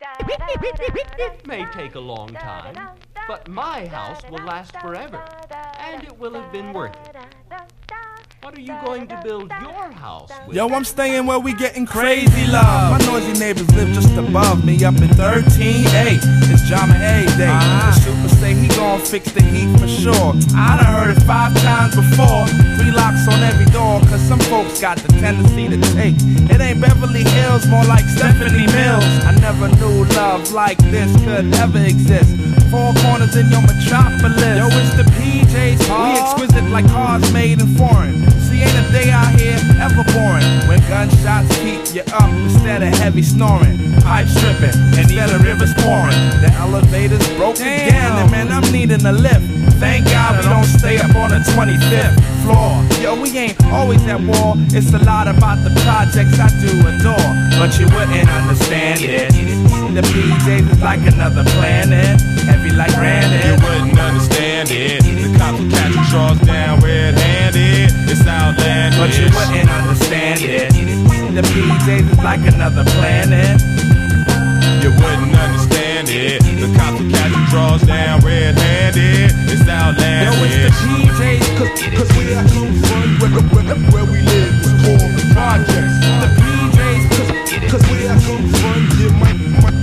It may take a long time, but my house will last forever, and it will have been worth it. What are you going to build your house with? Yo, I'm staying where we getting crazy love. My noisy neighbors live just above me, up in 13A. It's Jama A Day. The super say he gon' fix the heat for sure. I done heard it 5 times before. 3 locks on every door, cause some folks got the tendency to take. It ain't Beverly Hills, more like Stephanie Mills. I never knew love like this could ever exist. 4 corners in your metropolis. Yo, it's the PJs. We exquisite like cars made in foreign. See, ain't a day out here ever boring when gunshots keep you up instead of heavy snoring. Pipe stripping instead of rivers pouring. The elevator's broke again, and man, I'm needing a lift. Thank God we don't stay up on the 25th floor. Yo, we ain't always at war. It's a lot about the projects I do adore, but you wouldn't understand it. The PJs is like another planet, heavy like granite. You wouldn't understand it. The cops will catch you draws down red-handed. It's outlandish, but you wouldn't understand it. The PJs is like another planet. You wouldn't understand it. The cops will catch you draws down red-handed. It's outlandish. Yo, it's the PJs, cause we are where we live is called the projects. The PJs, cause we are you might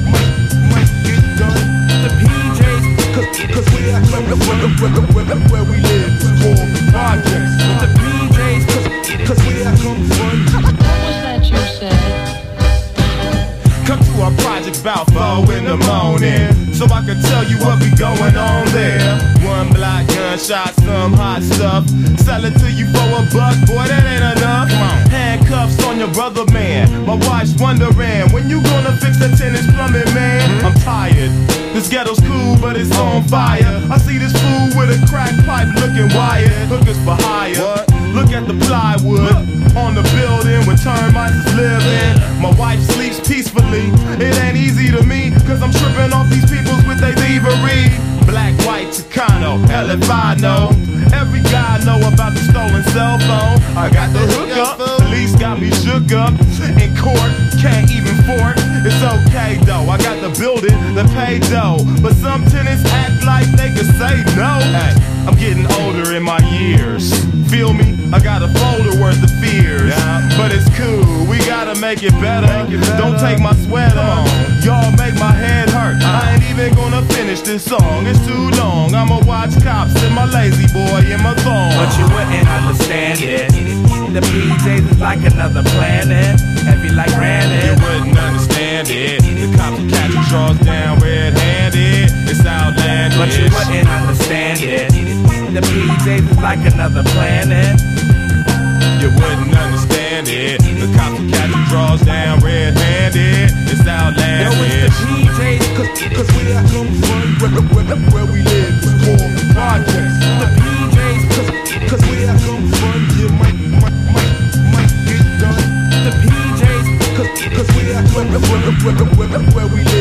get done. The PJs, cause we are where we live is called the projects. The PJs, cause we are What was that you said? Come to our project about 4 in the morning, so I can tell you what be going on there. 1 block, gunshot, some hot stuff. Sell it to you for $1, boy, that ain't enough. Handcuffs on your brother, man. My wife's wondering when you gonna fix the tennis plumbing, man. I'm tired. This ghetto's cool, but it's on fire. I see this fool with a crack pipe looking wired. Hookers for hire. Look at the plywood on the building where termites is living. My wife sleeps peacefully. It ain't easy to me, cause I'm tripping off these peoples with they thievery. Black, white, Chicano, Elefano. Every guy know about the stolen cell phone. I got the hookup, police got me shook up. In court, can't even fort. It's okay though, I got the building, the pay dough. But some tenants act like they could say no. Hey, I'm getting older in my years. Feel me? I got a folder worth of fears. But it's cool, we gotta make it better. Don't take my sweat on. Y'all make my head hurt. I ain't even gonna finish this song, it's too long. I'ma watch cops and my lazy boy in my thong. but you wouldn't understand it. The PJs is like another planet, heavy like granite. You wouldn't understand it. The cops will catch you draws down red-handed. It's outlandish, but you wouldn't understand it. The PJs is like another planet. You wouldn't understand it. The cops will catch you draws down red-handed. It's outlandish. Yo, it's the PJs, cause we are where we live is called the projects. The PJs, cause we are you might get done. The PJs, cause we are where we live.